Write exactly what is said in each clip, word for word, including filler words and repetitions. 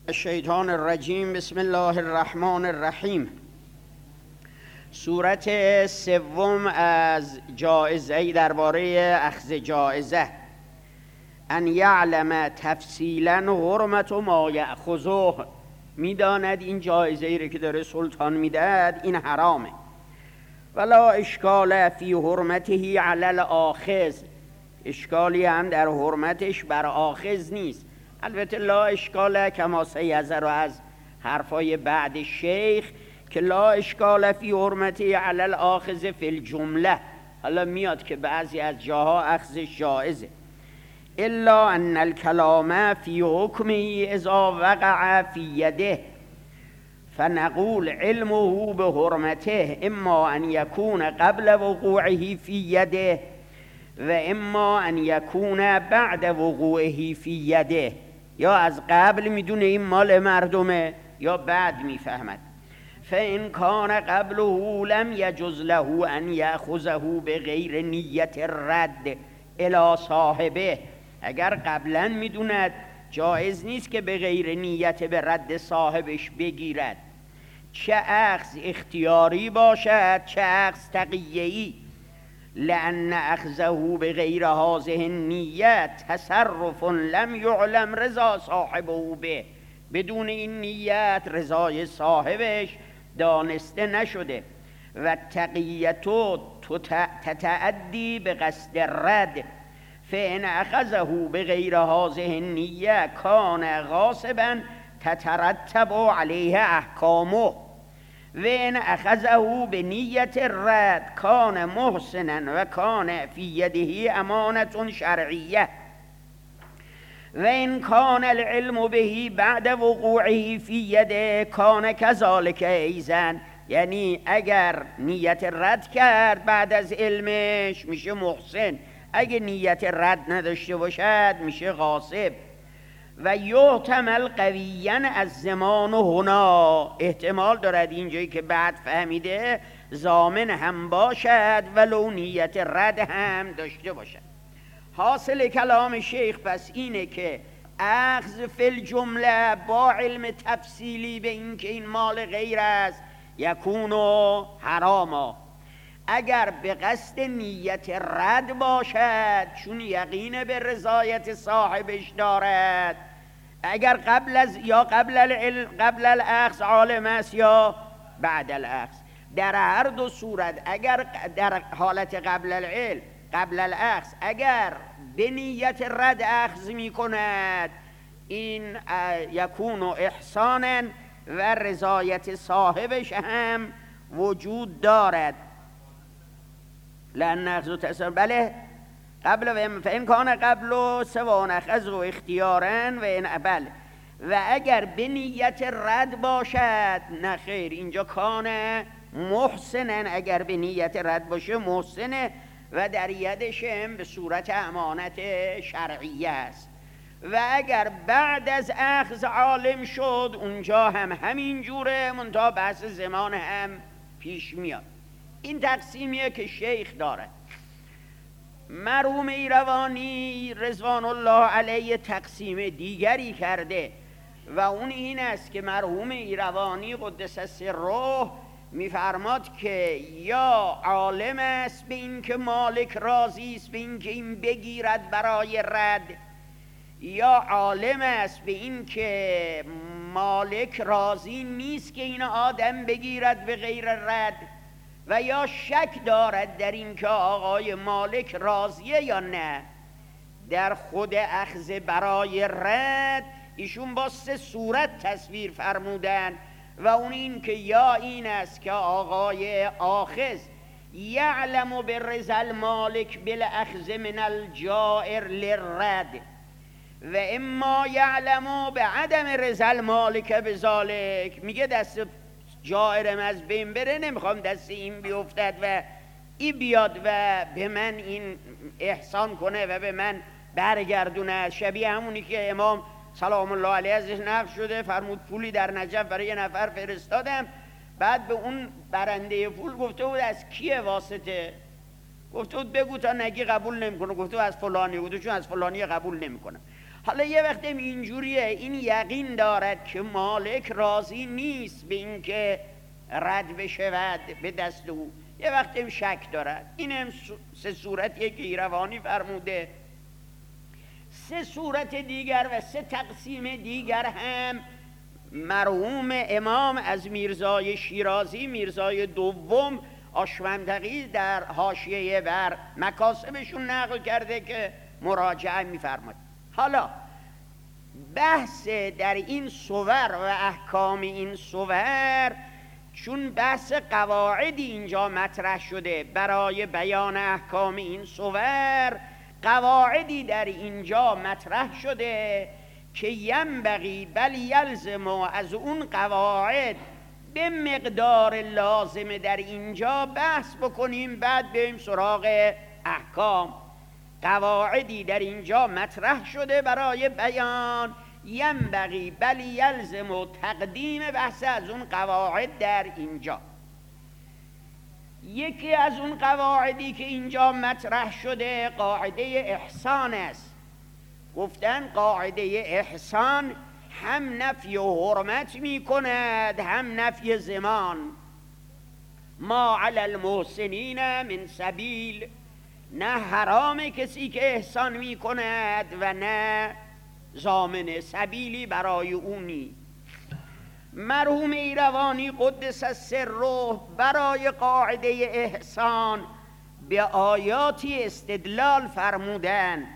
الشیطان الرجیم. بسم الله الرحمن الرحیم. صورت سوم از جائزه درباره اخذ جائزه. ان یعلم تفصیلا حرمت ما یأخذه، میداند این جایزه ای که داره سلطان میدهد این حرامه. ولا اشکال فی حرمته علی الاخذ، اشکالی هم در حرمتش بر آخذ نیست. البته لا اشکال کما سیظهر از حرفای بعد شیخ که لا اشکال فی حرمته علی الاخذ فی الجمله، حالا میاد که بعضی از جاها اخذش جائزه. الا ان الکلام فی حکمه اذا وقع فی یده فنقول علمه بحرمته اما ان یکون قبل وقوعه فی یده و اما ان یکون بعد وقوعه فی یده، یا از قبل میدونه این مال مردمه یا بعد میفهمد. فان کان قبله لم یجز له ان یأخذه بغیر نیت رد الی صاحبه، اگر قبلا میدوند جایز نیست که به غیر نیت به رد صاحبش بگیرد، چه اخذ اختیاری باشد چه اخذ تقیه‌ای. لأن اخذه بغیر هذه النیت تصرف لم یعلم رضا صاحبه به، بدون این نیت رضای صاحبش دانسته نشده. و تقییتو تتعدی به قصد رد، فإن اخذه بغیر هذه النیه کان غاصبا تترتب علیه احکامه، و ان اخذه بنیت الرد کان محسنا و کان فی یده امانة شرعیه. و ان کان العلم به بعد وقوعه فی یده کان کذالک ایضا، یعنی اگر نیت رد کرد بعد از علمش میشه محسن، اگه نیت رد نداشته باشد میشه غاصب. و یحتمل قویاً از زمان و هنا، احتمال دارد اینجایی که بعد فهمیده ضامن هم باشد ولو نیت رد هم داشته باشد. حاصل کلام شیخ پس اینه که اخذ فی الجمله با علم تفصیلی به این که این مال غیر است یکونو حراما، اگر به قصد نیت رد باشد چون یقین به رضایت صاحبش دارد، اگر قبل از یا قبل العلم قبل الاخذ عالم است یا بعد الاخذ، در هر دو صورت اگر در حالت قبل العلم قبل الاخذ اگر به نیت رد اخذ می کند این یکون احسانا و رضایت صاحبش هم وجود دارد. لأن اخذ تأثیر بله قبل و فإن کان قبل سوان اخذ و اختیارن و این بله، و اگر به نیت رد باشد نه خیر، اینجا کان محسنن، اگر به نیت رد باشه محسنه و در یدش هم به صورت امانت شرعیه است. و اگر بعد از اخذ عالم شد اونجا هم همین جوره، منتها بحث زمان هم پیش میاد. این تقسیمیه که شیخ داره. مرحوم ایروانی رضوان الله علیه تقسیم دیگری کرده و اون این است که مرحوم ایروانی قدس سره میفرماد که یا عالم است به این که مالک راضی است به این که این بگیرد برای رد، یا عالم است به این که مالک راضی نیست که این آدم بگیرد به غیر رد، و یا شک دارد در این که آقای مالک راضیه یا نه. در خود اخذ برای رد ایشون با سه صورت تصویر فرمودن و اون این که یا این است که آقای آخذ یعلم برضا المالک بالاخذ من الجائر للرد و اما یعلم بعدم رضا المالک بذالک، میگه دست جائرم از بین بره، نمیخوام دست این بیفتد و این بیاد و به من این احسان کنه و به من برگردونه. شبیه همونی که امام سلام الله علیه ازش نقل شده، فرمود پولی در نجف برای یه نفر فرستادم، بعد به اون برنده پول گفته بود از کیه واسطه؟ گفته بود بگو تا نگی قبول نمیکنه. گفته بود از فلانی. گفته چون از فلانی قبول نمیکنم. حالا یه وقت اینجوریه، این یقین دارد که مالک راضی نیست به اینکه رد بشود به دست او، یه وقت شک دارد. این هم سه صورتیه که ایروانی فرموده. سه صورت دیگر و سه تقسیم دیگر هم مرحوم امام از میرزای شیرازی، میرزای دوم آشوندقی، در حاشیه بر مکاسبشون نقل کرده که مراجعه می‌فرماید. حالا بحث در این صور و احکام این صور، چون بحث قواعدی اینجا مطرح شده برای بیان احکام این صور، قواعدی در اینجا مطرح شده که ینبغی بل یلزم، از اون قواعد به مقدار لازم در اینجا بحث بکنیم، بعد بریم سراغ احکام. قواعدی در اینجا مطرح شده برای بیان، ینبغی بل یلزم و تقدیم بحث از اون قواعد در اینجا. یکی از اون قواعدی که اینجا مطرح شده قاعده احسان است. گفتن قاعده احسان هم نفی و حرمت می کند، هم نفی زمان. ما علی المحسنین من سبیل، نه حرام کسی که احسان می کند و نه ضامن سبیلی برای اونی. مرحوم ایروانی قدس سره برای قاعده احسان به آیاتی استدلال فرمودن.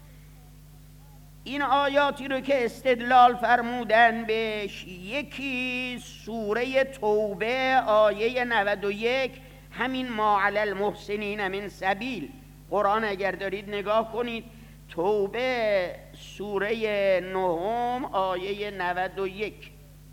این آیاتی رو که استدلال فرمودن بهش، یکی سوره توبه آیه نود و یک، همین ما علی المحسنین من سبیل. قرآن اگر دارید نگاه کنید، توبه سوره نهم آیه نود و یک.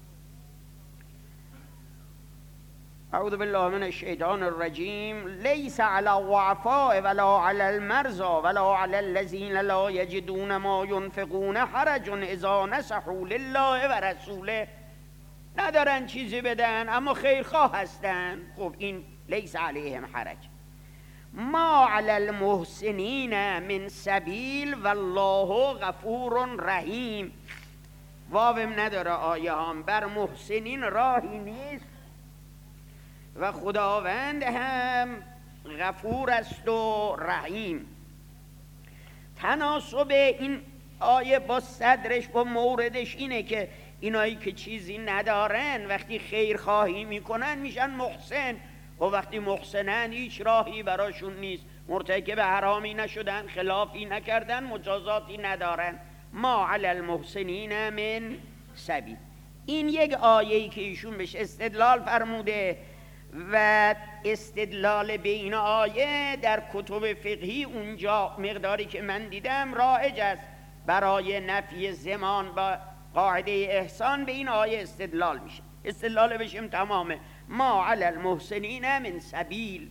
اعوذ بالله من الشیطان الرجیم. لیس علی الضعفاء ولا علی المرضى ولا علی الذین لا یجدون ما ینفقون حرج اذا نصحوا لله و رسوله. ندارن چیزی بدن اما خیرخواه هستن. خب این لیس علیهم حرج. ما علی المحسنین من سبیل والله غفور رحیم. واوم نداره آیه هم. بر محسنین راهی نیست و خداوند هم غفور است و رحیم. تناسب این آیه با صدرش با موردش اینه که اینایی که چیزی ندارن وقتی خیرخواهی میکنن میشن محسن، و وقتی محسنن هیچ راهی براشون نیست، مرتکب حرامی نشدن، خلافی نکردن، مجازاتی ندارن. ما علی المحسنین من سبیل. این یک آیه‌ای که ایشون بهش استدلال فرموده و استدلال به این آیه در کتب فقهی اونجا مقداری که من دیدم رایج است برای نفی زمان با قاعده احسان. به این آیه استدلال میشه، استدلال بشیم تمامه. ما علی المحسنین من سبیل.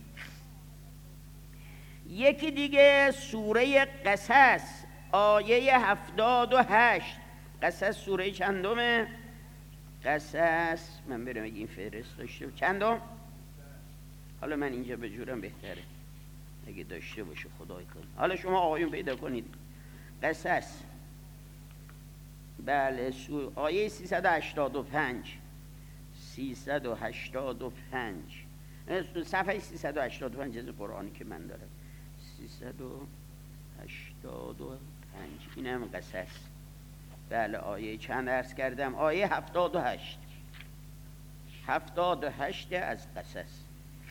یکی دیگه سوره قصص آیه هفتاد و هشت. قصص سوره چندمه؟ قصص من برم اگه این فهرست داشته چندم؟ حالا من اینجا به جورم بهتره اگه داشته باشه خدای کنه. حالا شما آقایون پیدا کنید. قصص بله سو... آیه سیصد و هشتاد و پنج سیصد و هشتاد و پنج صفحه سیصد و هشتاد و پنج از قرآنی که من دارم. سیصد و هشتاد و پنج این هم قصص. بله آیه چند عرض کردم؟ آیه هفتاد و هشت هفتاد و هشت از قصص.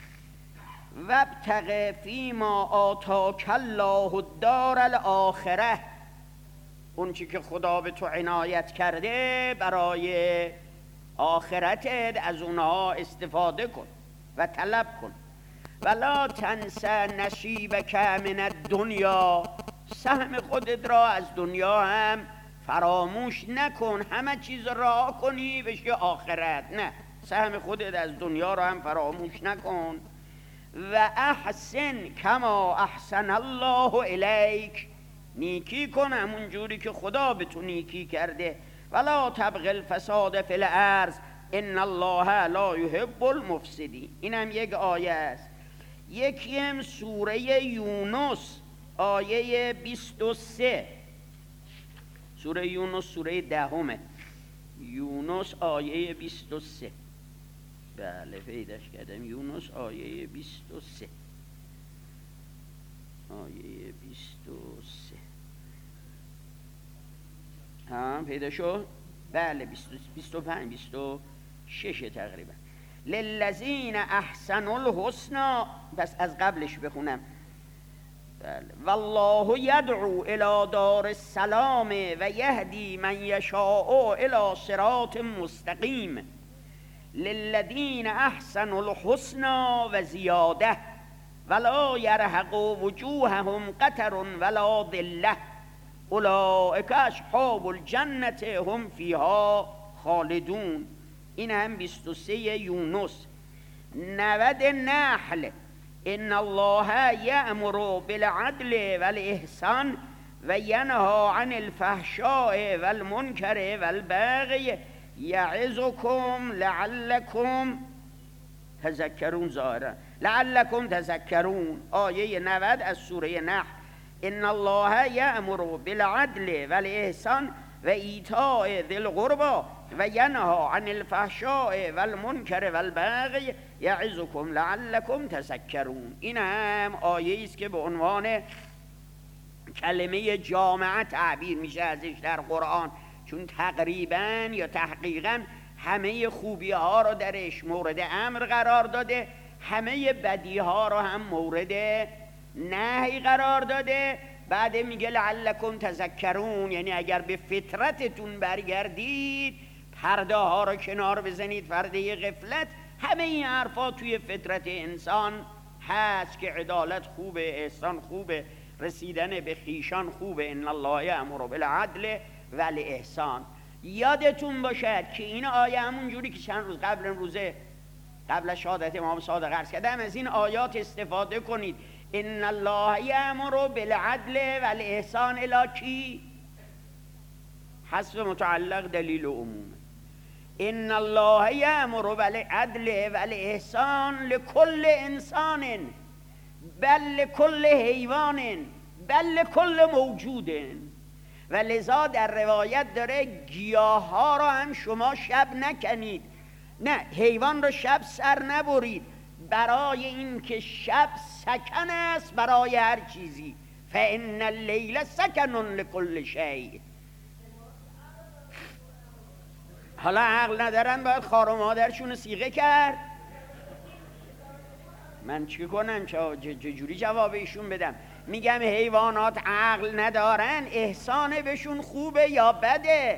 وابتغ فیما آتاک الله الدار الاخره. اون چی که خدا به تو عنایت کرده برای آخرتت از اونها استفاده کن و طلب کن. ولا تنس نصیبک من الدنیا. سهم خودت را از دنیا هم فراموش نکن. همه چیز را کنی بشه آخرت، نه، سهم خودت از دنیا را هم فراموش نکن. و احسن کما احسن الله الیک. نیکی کن همون جوری که خدا به تو نیکی کرده. ولا تبغ الفساد فی الارض ان الله لا یحب المفسدین. این هم یک آیه است. یکی هم سوره یونس آیه بیست و سه. سوره یونس سوره دهمه، یونس آیه بیست و سه. بله پیداش کردم، یونس آیه بیست و سه، آیه بیست و سه. ها پیدا شد؟ بله بیست و پنج بیست و شش تقریبا. للذین احسنوا الحسنی، بس از قبلش بخونم. بله. والله یدعو الی دار السلام و یهدی من یشاء الی صراط مستقیم. للذین احسنوا الحسنی و زیاده ولا یرهق وجوههم قتر ولا ذله اولئک اصحاب الجنة هم فیها خالدون. این هم بیست و سه یونس. نود نحل، ان الله یأمر بالعدل والاحسان و ینهی عن الفحشاء والمنکر والبغی یعظکم لعلکم تذکرون. ظاهرا لعلکم تذکرون. آیه نود از سوره نحل. ان الله یأمر بالعدل والاحسان و ایتاء ذی القربی و ینهی عن الفحشاء والمنکر والبغی یعظکم لعلکم تذکرون. این هم آیه است که به عنوان کلمه جامعه تعبیر میشه ازش در قرآن، چون تقریبا یا تحقیقا همه خوبی ها رو درش مورد امر قرار داده، همه بدی ها رو هم مورد نهی قرار داده. بعد میگه لعلکم تذکرون، یعنی اگر به فطرتتون برگردید، پرده ها رو کنار بزنید، پرده غفلت. همه این حرفا توی فطرت انسان هست که عدالت خوبه، احسان خوبه، رسیدن به خیشان خوبه. ان الله یأمر بالعدل والاحسان. یادتون باشد که این آیه همون جوری که چند روز قبل امروزه قبل از شهادت امام صادق عرض کردم، از این آیات استفاده کنید. ان الله یأمر بالعدل والاحسان الی کی؟ حذف متعلق دلیل عموم. ان الله یأمر بالعدل والاحسان لكل انسان بل لكل حیوان بل لكل موجود. و لذا در روایت داره گیاه ها را هم شما شب نکنید، نه حیوان را شب سر نبرید، برای این که شب سکن است برای هر چیزی. فان اللیل سکن لكل شیء. حالا عقل ندارن باید خار و مادرشون صیغه کرد. من چی کنم؟ چجوری جواب ایشون بدم؟ میگم حیوانات عقل ندارن، احسان بهشون خوبه یا بده؟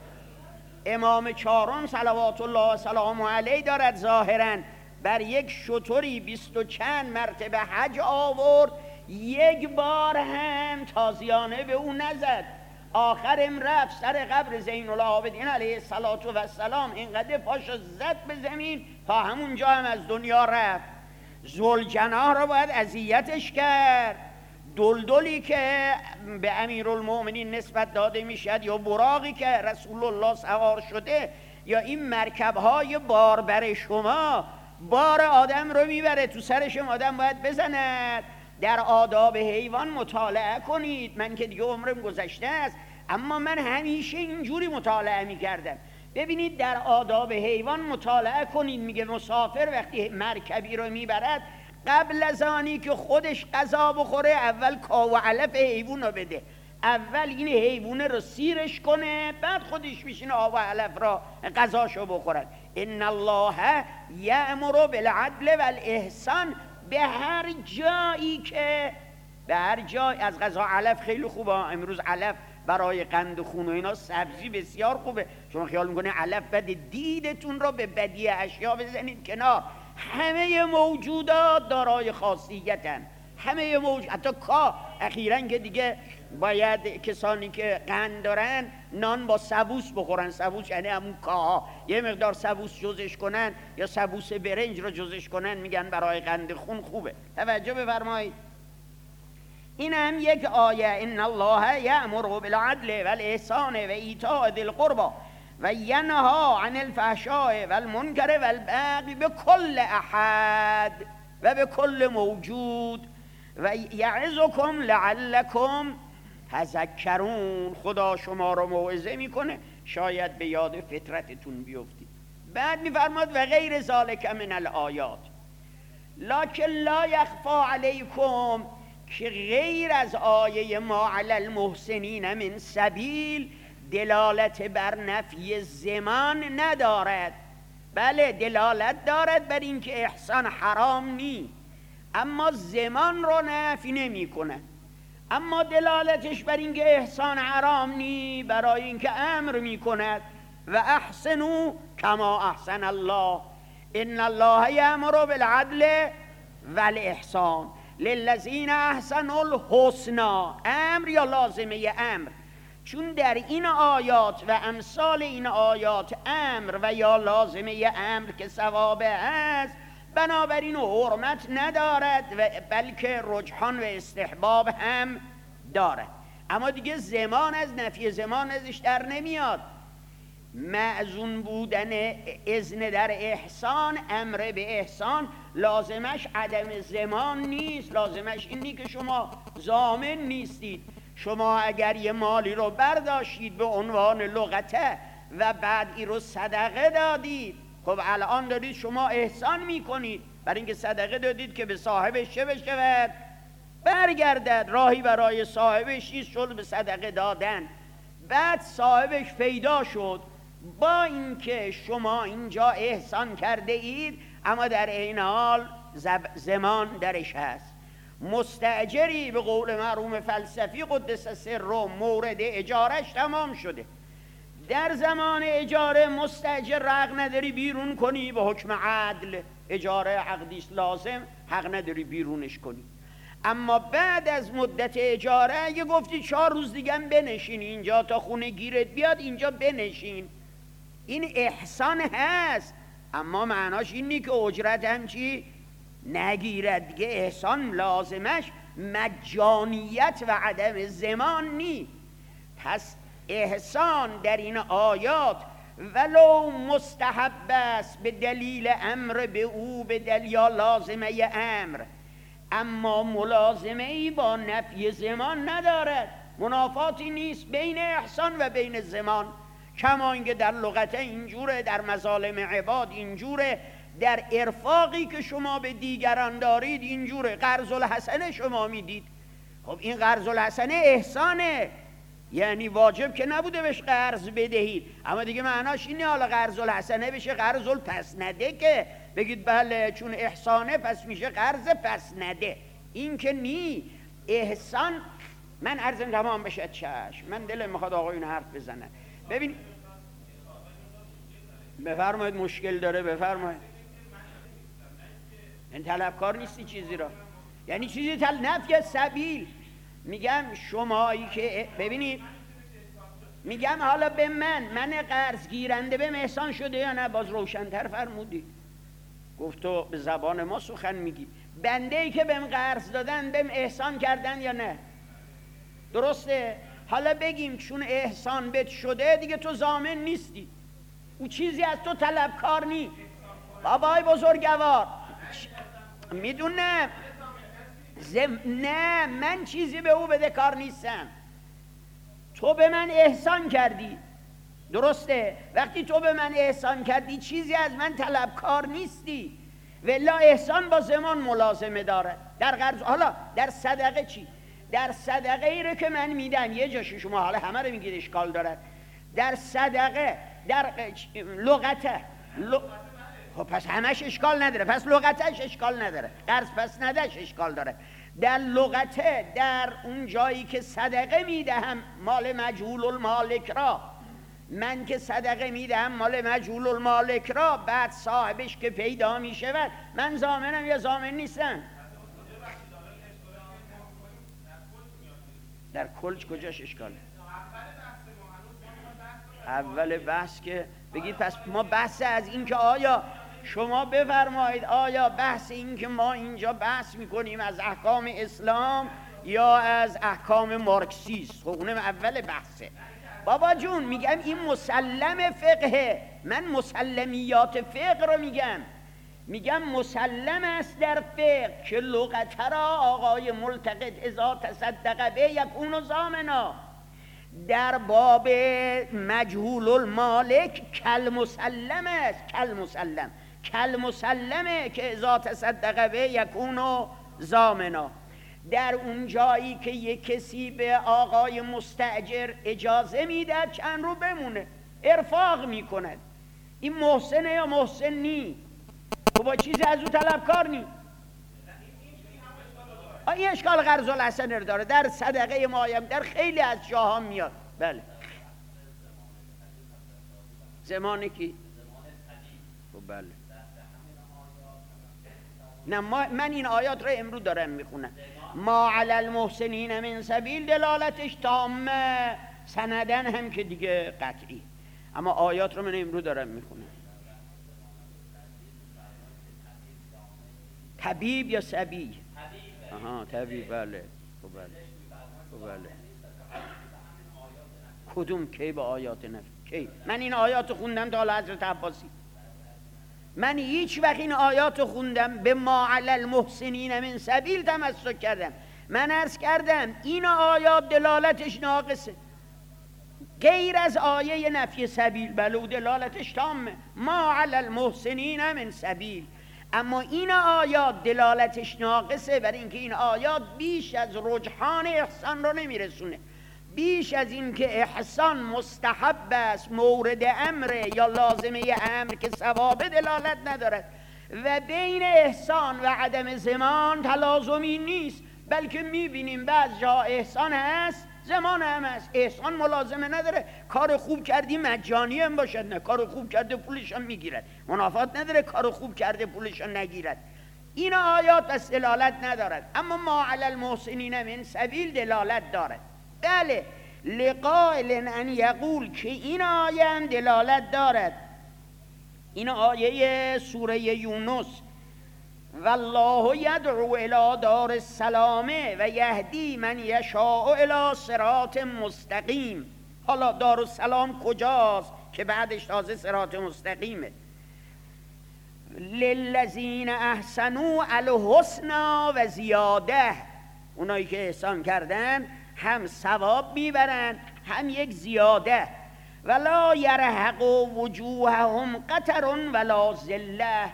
امام چهارم صلوات الله و سلامه علیه دارد ظاهرا بر یک شتری بیست و چند مرتبه حج آورد، یک بار هم تازیانه به او نزد. آخرم رفت سر قبر زین العابدین علیه السلام، اینقدر پاشو زد به زمین تا همونجا هم از دنیا رفت. ذوالجناح را باید اذیتش کرد. دلدلی که به امیرالمؤمنین نسبت داده میشد، یا براقی که رسول الله سوار شده، یا این مرکب‌های باربر شما بار آدم رو میبره، تو سرش آدم باید بزند. در آداب حیوان مطالعه کنید. من که دیگه عمرم گذشته است، اما من همیشه اینجوری مطالعه میکردم. ببینید در آداب حیوان مطالعه کنید. میگه مسافر وقتی مرکبی رو میبرد، قبل از آنی که خودش غذا بخوره اول کاو و علف حیوان رو بده. اول این حیوانه رو سیرش کنه، بعد خودش میشینه آب و علف را غذاشو بخورد. ان الله یأمر بالعدل والاحسان. به هر جایی که به هر جای از غذا علف خیلی خوبه. امروز علف برای قند خون و اینا سبزی بسیار خوبه. شما خیال میکنه علف بده، دیدتون رو به بدی اشیا بزنید کنار. همه موجودات دارای خاصیتن، همه موجود، حتی کا. اخیراً که دیگه باید کسانی که قند دارن نان با سبوس بخورن. سبوس یعنی همون کاها، یه مقدار سبوس جزش کنن یا سبوس برنج رو جزش کنن، میگن برای قند خون خوبه. توجه بفرمایید. این هم یک آیه. ان الله یأمر بالعدل والاحسان و ایتاء ذی القربی و ینهی عن الفحشاء والمنکر والبغی بكل احد و بكل موجود و یعظکم لعلکم تذکرون، خدا شما رو موعظه میکنه شاید به یاد فطرتتون بیفتید. بعد میفرماد و غیر ذالک من الآیات لکن لا یخفا علیکم، که غیر از آیه ما علی المحسنین من سبیل دلالت بر نفی زمان ندارد. بله دلالت دارد بر اینکه احسان حرام نی، اما زمان رو نفی نمی کنه. اما دلالتش بر اینکه احسان حرام نی برای اینکه امر می کند و احسنوا کما احسن الله ان الله یأمر بالعدل والاحسان للذین احسنوا الحسنی. امر یا لازمه امر، چون در این آیات و امثال این آیات امر و یا لازمه امر که ثواب است، بنابراین حرمت ندارد و بلکه رجحان و استحباب هم دارد. اما دیگه زمان از نفی زمان ازش در نمیاد. معزون بودن اذن در احسان، امر به احسان، لازمش عدم زمان نیست، لازمش اینی که شما ضامن نیستید. شما اگر یه مالی رو برداشتید به عنوان لغته و بعد ای رو صدقه دادید، خب الان دارید شما احسان میکنید، برای اینکه صدقه دادید که به صاحبش چه بشود؟ برگردد. راهی برای صاحبش چیز شد به صدقه دادن. بعد صاحبش پیدا شد، با اینکه شما اینجا احسان کرده اید اما در این حال زمان درش هست. مستاجری به قول مرحوم فلسفی قدس سره مورد اجارش تمام شده، در زمان اجاره مستاجر حق نداری بیرون کنی، به حکم عدل اجاره عقدیست لازم، حق نداری بیرونش کنی. اما بعد از مدت اجاره اگه گفتی چهار روز دیگه هم بنشین اینجا تا خونه گیرت بیاد اینجا بنشین، این احسان هست، اما معناش اینی که اجرت هم چی نگیرد دیگه. احسان لازمش مجانیت و عدم زمان نی. پس احسان در این آیات ولو مستحب است به دلیل امر به او، به دلیل یا لازمه امر، اما ملازمه ای با نفی زمان ندارد. منافاتی نیست بین احسان و بین زمان، کما اینکه در لغت اینجوره، در مظالم عباد اینجوره، در ارفاقی که شما به دیگران دارید اینجوره. قرض الحسنه شما میدید، خب این قرض الحسنه احسانه، یعنی واجب که نبوده بهش قرض بدهید، اما دیگه معناش اینه حالا قرض الحسنه بشه قرض الپس نده که بگید بله چون احسانه پس میشه قرض پس نده. این که نی. احسان من عرضم تمام بشه چشم، من دلم میخواد آقایون حرف بزنن. ببین بفرمایید مشکل داره بفرمایید. این طلبکار نیستی چیزی را، یعنی چیزی تل نفی سبیل. میگم شمایی که ببینید، میگم حالا به من من قرض گیرنده به احسان شده یا نه؟ باز روشن‌تر فرمودی، گفت تو به زبان ما سخن میگی. بنده ای که بهم قرض دادن بهم احسان کردن یا نه؟ درسته؟ حالا بگیم چون احسان بهت شده دیگه تو ضامن نیستی، او چیزی از تو طلبکار نی. بابای بزرگوار میدونم زم... نه من چیزی به او بده کار نیستم. تو به من احسان کردی، درسته؟ وقتی تو به من احسان کردی چیزی از من طلبکار نیستی، ولی احسان با زمان ملازمه داره. در قرض، حالا در صدقه چی؟ در صدقه ای رو که من میدم یه جاشی شما حالا همه رو میگید اشکال داره. در صدقه در لغته ل... خب پس همش اشکال نداره، پس لغتش اشکال نداره، قرض پس ندش اشکال داره. در لغته در اون جایی که صدقه میدهم مال مجهول المالک را، من که صدقه میدهم مال مجهول المالک را، بعد صاحبش که پیدا میشود من ضامنم یا ضامن نیستم؟ در کلج کجاش اشکاله؟ اول بحث که بگید پس ما بحث از این که آیا شما بفرمایید آیا بحث این که ما اینجا بحث میکنیم از احکام اسلام یا از احکام مارکسیست؟ خب اونم اول بحثه بابا جون. میگم این مسلم فقهه، من مسلمیات فقه رو میگم. میگم مسلم است در فقه که لغت را آقای ملتقط اذا تصدق به یکون ضامنا. در باب مجهول المالک کل مسلم است، کل مسلم کل مسلمه که اذا تصدق به یکون ضامنا. در اون جایی که یک کسی به آقای مستاجر اجازه میده چند رو بمونه، ارفاق میکند، این محسنه یا محسن نی؟ تو با چیزی از او طلبکار نی؟ این اشکال قرض الحسن رو داره، در صدقه مایم در خیلی از جاها میاد. بله زمان کی؟ بله نه ما من این آیات رو امروز دارم میخونم. ما علی المحسنین من سبیل دلالتش تامه، سندن هم که دیگه قطعی، اما آیات رو من امروز دارم میخونم. طبیب یا سبی؟ آها طبیب. بله خب بله خب بله. کدوم کی با آیات نفی کی؟ من این آیات خوندم تا حالا حضرت عباسی، من هیچ وقت این آیات خوندم به ما علی المحسنین من سبیل تمسک کردم. من عرض کردم این آیات دلالتش ناقصه، غیر از آیه نفی سبیل بله و دلالتش تامه، ما علی المحسنین من سبیل. اما این آیات دلالتش ناقصه، برای اینکه این آیات بیش از رجحان احسان رو نمیرسونه، بیش از این که احسان مستحب است، مورد امر یا لازمه امر که ثواب دلالت ندارد، و بین احسان و عدم زمان تلازمی نیست، بلکه میبینیم بعض جا احسان هست زمان هم هست. احسان ملازمه نداره، کار خوب کردی مجانی هم باشد، نه کار خوب کرده پولش هم میگیرد، منافات نداره کار خوب کرده پولش هم نگیرد. این آیات بس دلالت ندارد، اما ما علی المحسنین من سبیل دلالت دارد. بله لقائل ان یقول که این آیه هم دلالت دارد. این آیه سوره یونس والله یدعو الی دار السلام و یهدی من یشاء الی صراط مستقیم. حالا دار السلام کجاست که بعدش تازه صراط مستقیمه؟ للذین احسنوا الحسنی و زیاده، اونایی که احسان کردن هم ثواب میبرن هم یک زیاده. ولا یرهق وجوههم قتر ولا ذله،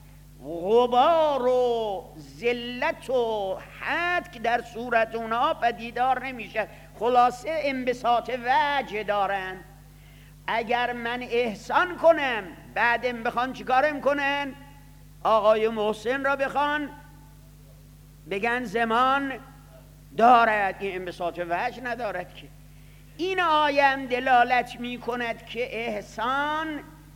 غبار و ذلت و حد که در صورت اونها پدیدار نمیشه، خلاصه انبساط وجه دارن. اگر من احسان کنم بعدم بخوان چیکارم کنن؟ آقای محسن را بخوان بگن زمان دارد، این انبساط وجه ندارد که. این آیم دلالت می کند که احسان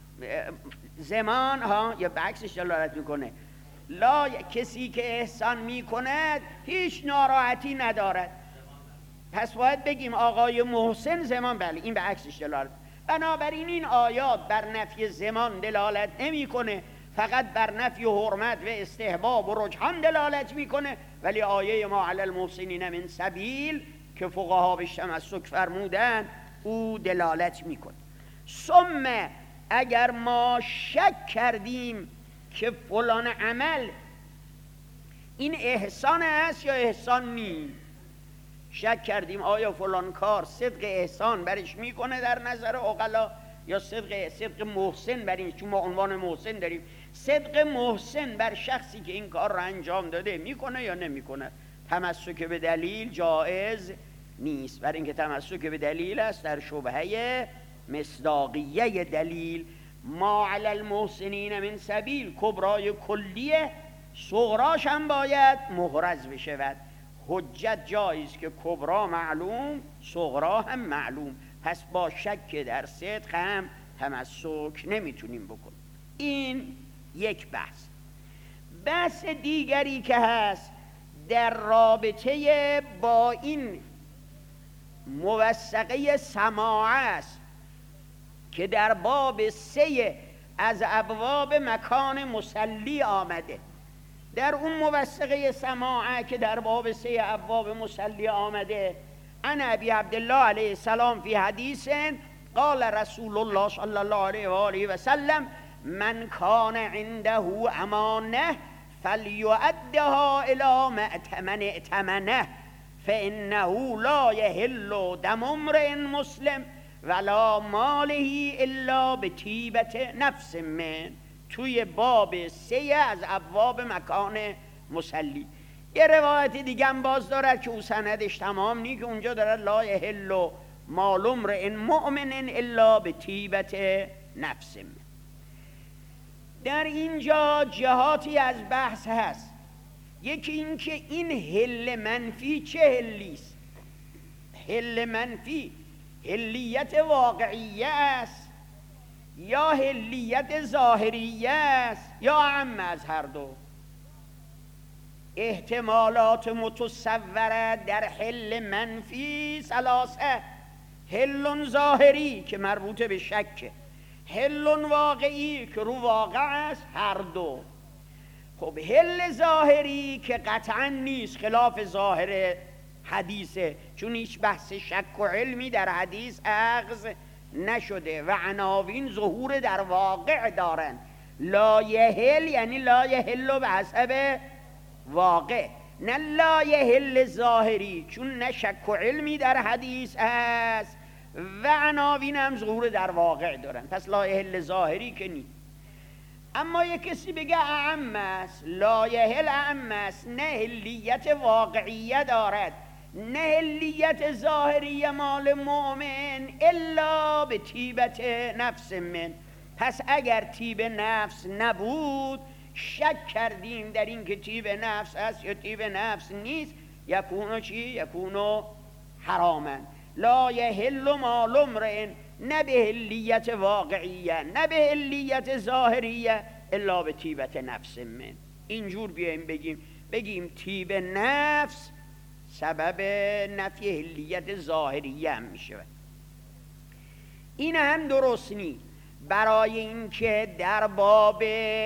زمان ها یا بعکسش دلالت میکنه، لا کسی که احسان میکند هیچ ناراحتی ندارد. پس باید بگیم آقای محسن زمان، بله این بعکسش دلالت. بنابراین این آیات بر نفی زمان دلالت نمیکنه، فقط بر نفی حرمت و استحباب و رجحان دلالت میکنه. ولی آیه ما علی المحسنین من سبیل که فقها بهش تمسک فرمودن او دلالت میکنه. ثم اگر ما شک کردیم که فلان عمل این احسان است یا احسان نیست، شک کردیم آیا فلان کار صدق احسان برش میکنه در نظر عقلا یا صدق صدق محسن برش، چون ما عنوان محسن داریم، صدق محسن بر شخصی که این کار را انجام داده میکنه یا نمیکنه. تمسک به دلیل جایز نیست، برای اینکه تمسک به دلیل است در شبهه مصداقیه دلیل. ما علی المحسنین من سبیل کبرای کلیه، صغراش هم باید محرز بشود. حجت جایز که کبرا معلوم صغرا هم معلوم، پس با شک در صدق هم تمسک نمیتونیم بکنیم. این یک بحث. بحث دیگری که هست در رابطه با این موثقه سماع است که در باب سه از ابواب مکان مصلی آمده. در اون موثقه سماع که در باب سه ابواب مصلی آمده، عن ابی عبدالله علیه السلام فی حدیث قال رسول الله صلی الله علیه و آله و سلم من کان عنده امانه فلیؤدها الی مأتمن ائتمنه فانه لا یحل دم امرئ مسلم ولا ماله الا بطیبة نفس من. توی باب سه از ابواب مکان مصلی. یه روایت دیگه هم باز دارد که او سندش تمام نی، که اونجا دارد لا یحل مال امرئ مؤمن الا بطیبة نفس من. در اینجا جهاتی از بحث هست. یکی این که این حل منفی چه حلیست؟ حل منفی حلیت واقعیه است یا حلیت ظاهریه است یا اعم از هر دو؟ احتمالات متصوره در حل منفی ثلاثه: حل ظاهری که مربوط به شکه، حل واقعی که رو واقع است، هر دو. خب حل ظاهری که قطعا نیست، خلاف ظاهر حدیثه، چون هیچ بحث شک و علمی در حدیث اخذ نشده و عناوین ظهور در واقع دارن. لا یحل یعنی لا یحل به حسب واقع، نه لا یحل ظاهری، چون نه شک و علمی در حدیث است و عناوین هم ظهور در واقع دارن. پس لا یحل ظاهری که نیست. اما یک کسی بگه اعم است، لا یحل اعم است، نه حلیت واقعیه دارد نه حلیت ظاهریه مال مؤمن الا به طیبة نفس من. پس اگر طیب نفس نبود، شک کردیم در این که طیب نفس است یا طیب نفس نیست، یکونو چی؟ یکونو حراما. لا یحل مال امرئ، نه به حلیت واقعیه نه به حلیت ظاهریه الا به طیبة نفس من. اینجور بیایم بگیم بگیم طیب نفس سبب نفی حلیت ظاهریه هم میشه. این هم درست نیست، برای اینکه در باب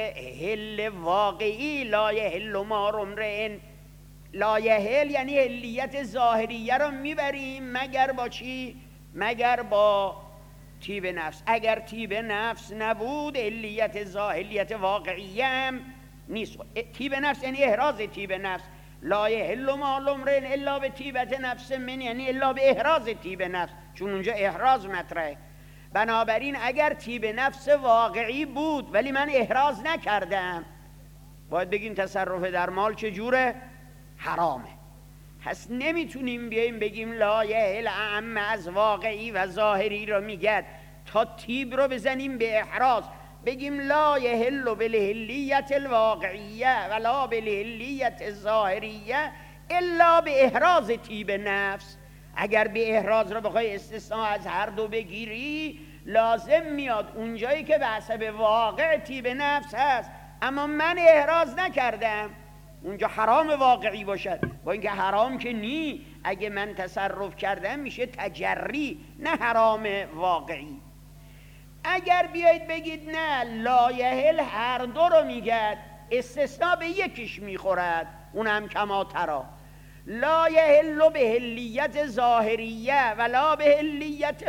حل واقعی لا یحل مال امرئ، لا یحل یعنی حلیت ظاهریه رو میبریم مگر با چی؟ مگر با طیب نفس. اگر طیب نفس نبود، حلیت ظاهریت واقعیه هم نیست. طیب نفس یعنی احراز طیب نفس. لا یحل مال امرئ الا به طیبة نفس من، یعنی الا به احراز طیب نفس، چون اونجا احراز مطرحه. بنابراین اگر طیب نفس واقعی بود ولی من احراز نکردم، باید بگیم تصرف در مال چجوره؟ حرامه. پس نمیتونیم بیاییم بگیم لا یحل اعم از واقعی و ظاهری رو میگد تا طیب رو بزنیم به احراز، بگیم لا یحل بالحلیت الواقعیه ولا بالحلیت الظاهریه الا به احراز طیب نفس. اگر به احراز رو بخوای استثناء از هر دو بگیری، لازم میاد اونجایی که به حسب واقع طیب نفس هست اما من احراز نکردم، اونجا حرام واقعی باشد. با اینکه حرام که نی، اگه من تصرف کردم میشه تجری نه حرام واقعی. اگر بیایید بگید نه لا یحل هر دو رو میگد، استثناء به یکیش میخورد، اونم کما ترا. لا یحل به حلیت ظاهریه ولا به حلیت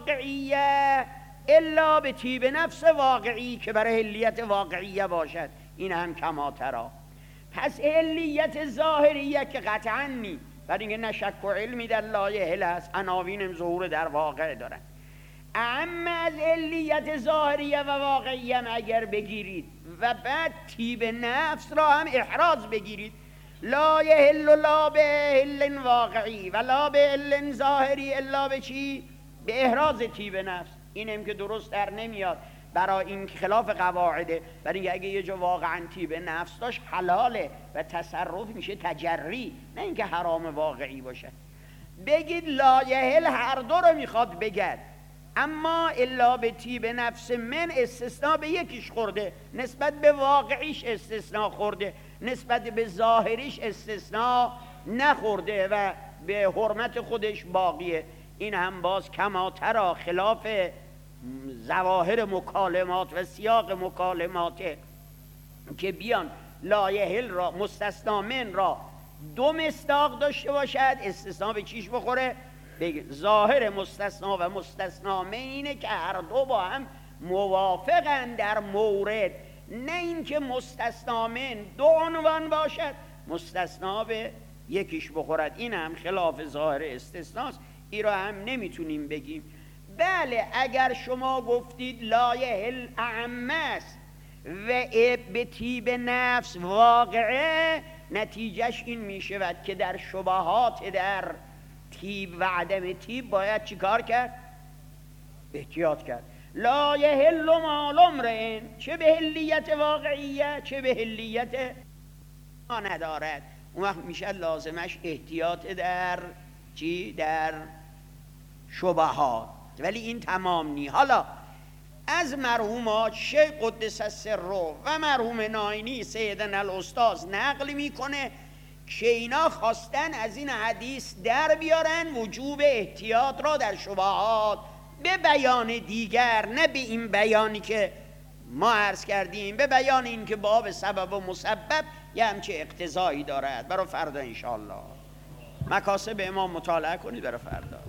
واقعیه الا به طیب نفس واقعی که برای حلیت واقعیه باشد، این هم کما ترا. پس حلیت ظاهریه که قطعا نی، برای اینکه نه شک و علمی در لا یحل هست، عناوین ظهور در واقع دارن. اما از حلیت ظاهریه و واقعیه هم اگر بگیرید و بعد طیب نفس را هم احراز بگیرید، لا یحل لا به حل واقعی و لا به حل ظاهری الا به چی؟ به احراز طیب نفس. اینم که درست در نمیاد، برای این خلاف قواعده. برای اینکه اگه یه جا واقعا طیب نفس داشت حلاله و تصرف میشه تجری، نه اینکه حرام واقعی باشه. بگید لا یحل هر دو رو میخواد بگد، اما الا به طیب نفس من استثناء به یکیش خورده، نسبت به واقعیش استثناء خورده، نسبت به ظاهریش استثناء نخورده و به حرمت خودش باقیه. این هم باز کما ترا خلاف ظواهر مکالمات و سیاق مکالمات که بیان لا یحل را مستثنا من را دو مصداق داشته باشد، استثناء به چیش بخوره؟ بگه ظاهر مستثنا و مستثنا من اینه که هر دو با هم موافقن در مورد، نه اینکه مستثنا من دو عنوان باشد مستثنا به یکیش بخورد. این هم خلاف ظاهر استثناست، این را هم نمیتونیم بگیم. بله اگر شما گفتید لا یحل اعمه است و به طیب نفس واقعه، نتیجهش این میشود که در شبهات در طیب و عدم طیب باید چیکار کرد؟ احتیاط کرد. لا یحل مال امرئ، چه به حلیت واقعیه چه به حلیت ما ندارد، اون وقت میشه لازمش احتیاط در چی؟ در شبهات. ولی این تمام نی. حالا از مرحومات شیخ قدس السر و مرحوم ناینی سیدنا الاستاذ نقل میکنه که اینا خواستن از این حدیث در بیارن وجوب احتیاط را در شبهات به بیان دیگر، نه به این بیانی که ما عرض کردیم، به بیان این که باب سبب و مسبب یه همچه اقتضایی دارد. برای فردا انشاءالله مکاسب امام مطالعه کنید برای فردا.